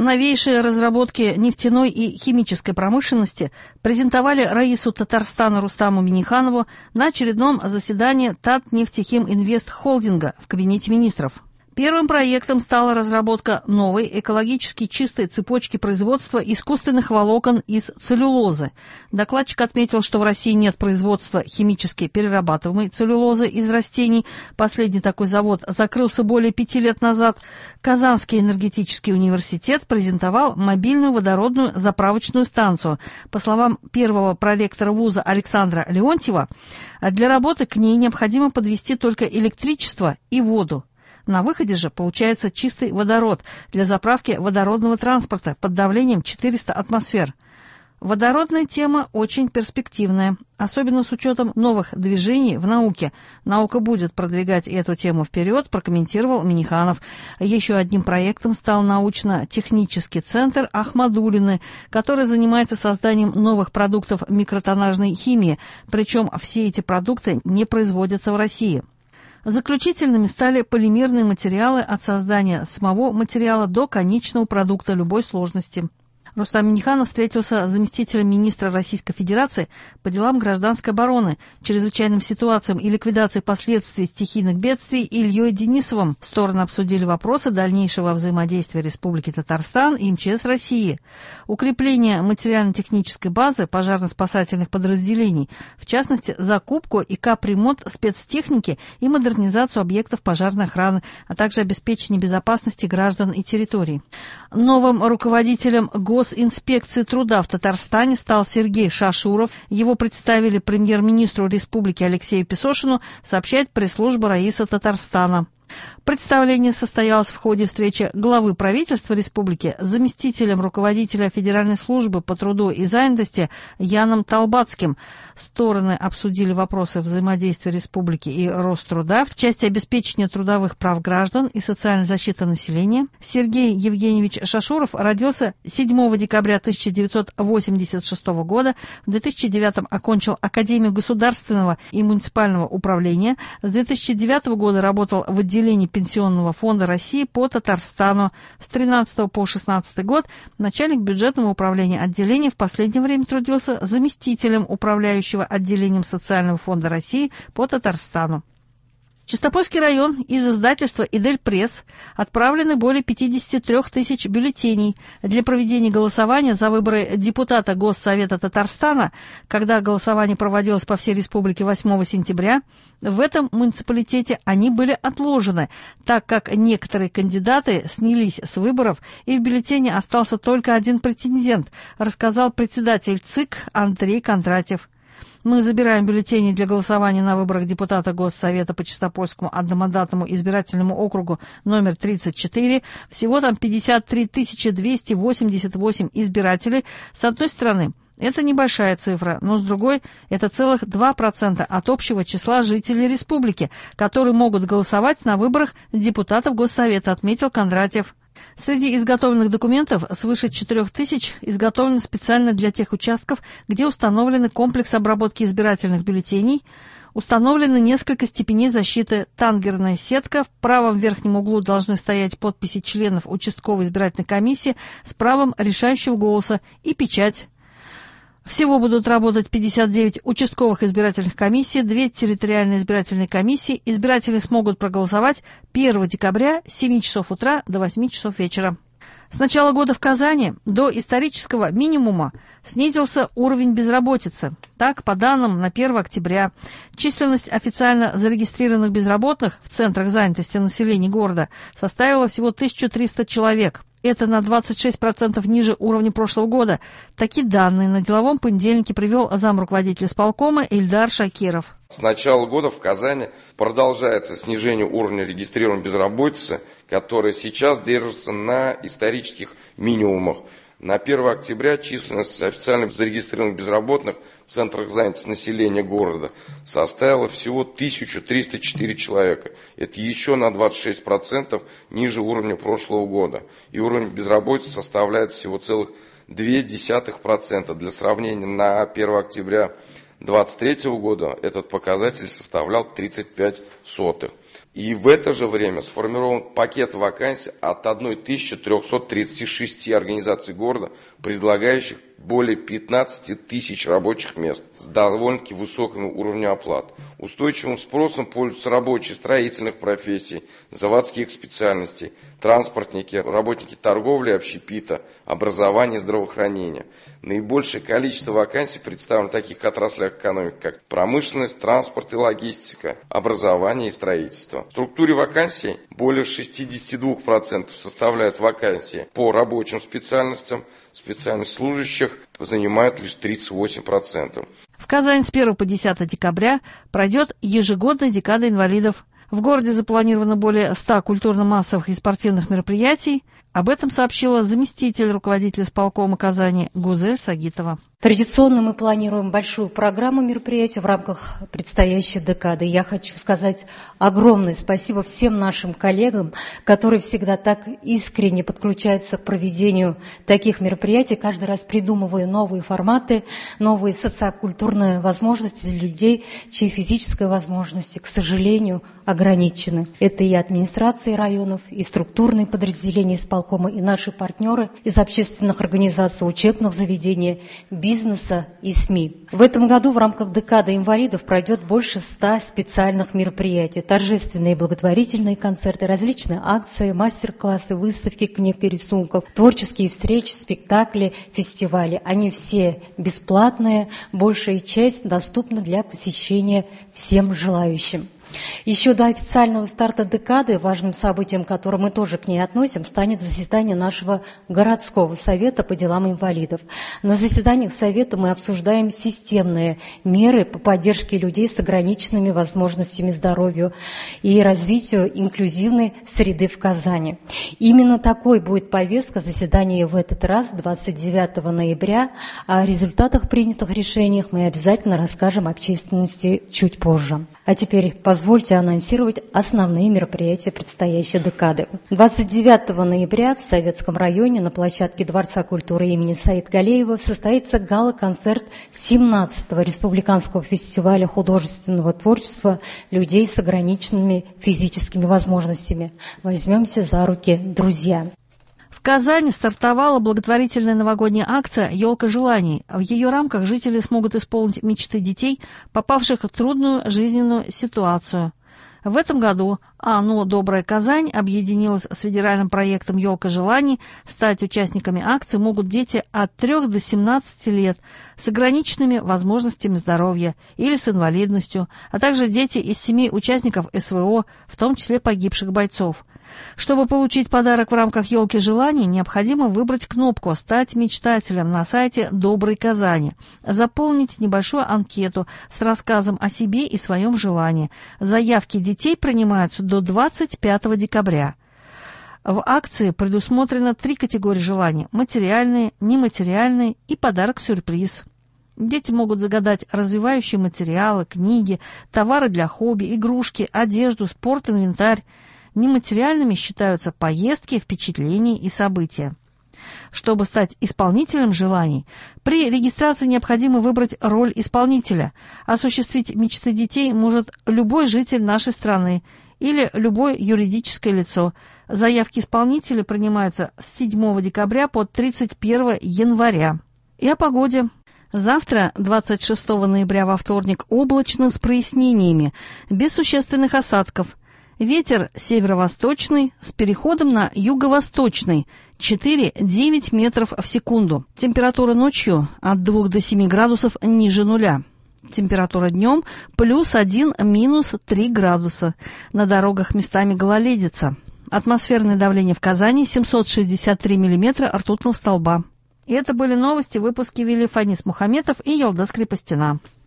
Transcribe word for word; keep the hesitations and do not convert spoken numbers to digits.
Новейшие разработки нефтяной и химической промышленности презентовали Раису Татарстана Рустаму Минниханову на очередном заседании Татнефтехиминвест Холдинга в Кабинете министров. Первым проектом стала разработка новой экологически чистой цепочки производства искусственных волокон из целлюлозы. Докладчик отметил, что в России нет производства химически перерабатываемой целлюлозы из растений. Последний такой завод закрылся более пяти лет назад. Казанский энергетический университет презентовал мобильную водородную заправочную станцию. По словам первого проректора вуза Александра Леонтьева, для работы к ней необходимо подвести только электричество и воду. На выходе же получается чистый водород для заправки водородного транспорта под давлением четыреста атмосфер. Водородная тема очень перспективная, особенно с учетом новых движений в науке. Наука будет продвигать эту тему вперед, прокомментировал Минниханов. Еще одним проектом стал научно-технический центр Ахмадуллины, который занимается созданием новых продуктов микротоннажной химии, причем все эти продукты не производятся в России. Заключительными стали полимерные материалы от создания самого материала до конечного продукта любой сложности. Рустам Минниханов встретился с заместителем министра Российской Федерации по делам гражданской обороны, чрезвычайным ситуациям и ликвидации последствий стихийных бедствий Ильей Денисовым. Стороны обсудили вопросы дальнейшего взаимодействия Республики Татарстан и МЧС России, укрепление материально-технической базы пожарно-спасательных подразделений, в частности, закупку и капремонт спецтехники и модернизацию объектов пожарной охраны, а также обеспечение безопасности граждан и территорий. Новым руководителем Гос Инспекции труда в Татарстане стал Сергей Шашуров. Его представили премьер-министру республики Алексею Песошину, сообщает пресс-служба Раиса Татарстана. Представление состоялось в ходе встречи главы правительства республики с заместителем руководителя Федеральной службы по труду и занятости Яном Талбацким. Стороны обсудили вопросы взаимодействия республики и Роструда в части обеспечения трудовых прав граждан и социальной защиты населения. Сергей Евгеньевич Шашуров родился седьмого декабря тысяча девятьсот восемьдесят шестого года. В две тысячи девятом окончил Академию государственного и муниципального управления. С две тысячи девятого года работал в отделении Пенсионного фонда России по Татарстану. С тринадцатого по шестнадцатый год начальник бюджетного управления отделения, в последнее время трудился заместителем управляющего отделением Социального фонда России по Татарстану. В Чистопольский район из издательства «Идель Пресс» отправлены более пятидесяти трёх тысяч бюллетеней для проведения голосования за выборы депутата Госсовета Татарстана, когда голосование проводилось по всей республике восьмого сентября. В этом муниципалитете они были отложены, так как некоторые кандидаты снялись с выборов, и в бюллетене остался только один претендент, рассказал председатель ЦИК Андрей Кондратьев. Мы забираем бюллетени для голосования на выборах депутата Госсовета по Чистопольскому одномандатному избирательному округу номер тридцать четыре. Всего там пятьдесят три тысячи двести восемьдесят восемь избирателей. С одной стороны, это небольшая цифра, но с другой, это целых два процента от общего числа жителей республики, которые могут голосовать на выборах депутатов Госсовета, отметил Кондратьев. Среди изготовленных документов свыше четырех тысяч изготовлены специально для тех участков, где установлены комплекс обработки избирательных бюллетеней, установлены несколько степеней защиты, тангерная сетка, в правом верхнем углу должны стоять подписи членов участковой избирательной комиссии с правом решающего голоса и печать. Всего будут работать пятьдесят девять участковых избирательных комиссий, две территориальные избирательные комиссии. Избиратели смогут проголосовать первого декабря с семи часов утра до восьми часов вечера. С начала года в Казани до исторического минимума снизился уровень безработицы. Так, по данным на первое октября, численность официально зарегистрированных безработных в центрах занятости населения города составила всего тысячу триста человек. Это на двадцать шесть процентов ниже уровня прошлого года. Такие данные на деловом понедельнике привел замруководитель исполкома Ильдар Шакиров. С начала года в Казани продолжается снижение уровня регистрированной безработицы, которая сейчас держится на исторических минимумах. На первое октября численность официально зарегистрированных безработных в центрах занятости населения города составила всего тысячу триста четыре человека. Это еще на двадцать шесть процентов ниже уровня прошлого года. И уровень безработицы составляет всего целых две десятых процента. Для сравнения, на первое октября две тысячи двадцать третьего года этот показатель составлял тридцать пять сотых. И в это же время сформирован пакет вакансий от тысячи трёхсот тридцати шести организаций города, предлагающих более пятнадцати тысяч рабочих мест с довольно-таки высоким уровнем оплат. Устойчивым спросом пользуются рабочие строительных профессий, заводских специальностей, транспортники, работники торговли, общепита, образования и здравоохранения. Наибольшее количество вакансий представлено в таких отраслях экономики, как промышленность, транспорт и логистика, образование и строительство. В структуре вакансий более шестидесяти двух процентов составляют вакансии по рабочим специальностям, специальность служащих занимает лишь тридцать восемь процентов. В Казани с первого по десятое декабря пройдет ежегодная декада инвалидов. В городе запланировано более ста культурно-массовых и спортивных мероприятий. Об этом сообщила заместитель руководителя исполкома Казани Гузель Сагитова. Традиционно мы планируем большую программу мероприятий в рамках предстоящей декады. Я хочу сказать огромное спасибо всем нашим коллегам, которые всегда так искренне подключаются к проведению таких мероприятий, каждый раз придумывая новые форматы, новые социокультурные возможности для людей, чьи физические возможности, к сожалению, ограничены. Это и администрации районов, и структурные подразделения исполкома, и наши партнеры из общественных организаций, учебных заведений, бизнеса и СМИ. В этом году в рамках декады инвалидов пройдет больше ста специальных мероприятий, торжественные и благотворительные концерты, различные акции, мастер-классы, выставки книг и рисунков, творческие встречи, спектакли, фестивали. Они все бесплатные, большая часть доступна для посещения всем желающим. Еще до официального старта декады важным событием, к которому мы тоже к ней относим, станет заседание нашего городского совета по делам инвалидов. На заседаниях совета мы обсуждаем системные меры по поддержке людей с ограниченными возможностями здоровья и развитию инклюзивной среды в Казани. Именно такой будет повестка заседания в этот раз, двадцать девятого ноября. О результатах принятых решений мы обязательно расскажем общественности чуть позже. А теперь позвольте анонсировать основные мероприятия предстоящей декады. двадцать девятого ноября в Советском районе на площадке Дворца культуры имени Саид-Галеева состоится гала-концерт семнадцатого Республиканского фестиваля художественного творчества людей с ограниченными физическими возможностями. Возьмемся за руки, друзья. В Казани стартовала благотворительная новогодняя акция «Елка желаний». В ее рамках жители смогут исполнить мечты детей, попавших в трудную жизненную ситуацию. В этом году АНО «Добрая Казань» объединилась с федеральным проектом «Елка желаний». Стать участниками акции могут дети от трёх до семнадцати лет с ограниченными возможностями здоровья или с инвалидностью, а также дети из семей участников СВО, в том числе погибших бойцов. Чтобы получить подарок в рамках «Елки желаний», необходимо выбрать кнопку «Стать мечтателем» на сайте «Доброй Казани», заполнить небольшую анкету с рассказом о себе и своем желании. Заявки детей принимаются до двадцать пятого декабря. В акции предусмотрено три категории желаний – материальные, нематериальные и подарок-сюрприз. Дети могут загадать развивающие материалы, книги, товары для хобби, игрушки, одежду, спорт, инвентарь. Нематериальными считаются поездки, впечатления и события. Чтобы стать исполнителем желаний, при регистрации необходимо выбрать роль исполнителя. Осуществить мечты детей может любой житель нашей страны или любое юридическое лицо. Заявки исполнителя принимаются с седьмого декабря по тридцать первого января. И о погоде. Завтра, двадцать шестого ноября, во вторник, облачно с прояснениями, без существенных осадков. Ветер северо-восточный с переходом на юго-восточный четыре-девять метров в секунду. Температура ночью от двух до семи градусов ниже нуля. Температура днем плюс один, минус три градуса. На дорогах местами гололедица. Атмосферное давление в Казани семьсот шестьдесят три миллиметра ртутного столба. И это были новости. Выпуски вели Фанис Мухаметов и Ялда Скрипостина.